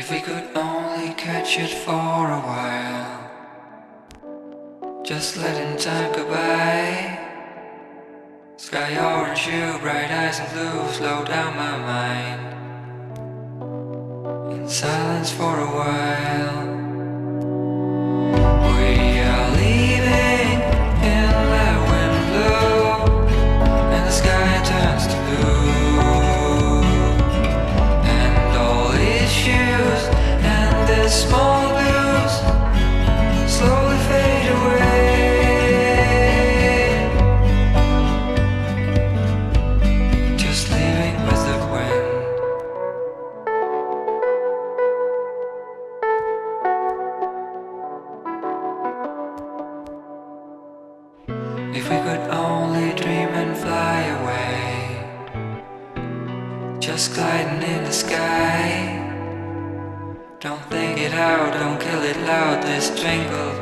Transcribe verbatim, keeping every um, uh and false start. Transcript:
If we could only catch it for a while, just letting time go by. Sky orange hue, bright eyes and blue, slow down my mind. In silence for a while. We are leaving in the wind blue, and the sky turns to blue. And all issues and the small blues slowly fade away. Just leaving with the wind. If we could only dream and fly away, just gliding in the sky. Don't think it out, don't kill it loud, this twinkle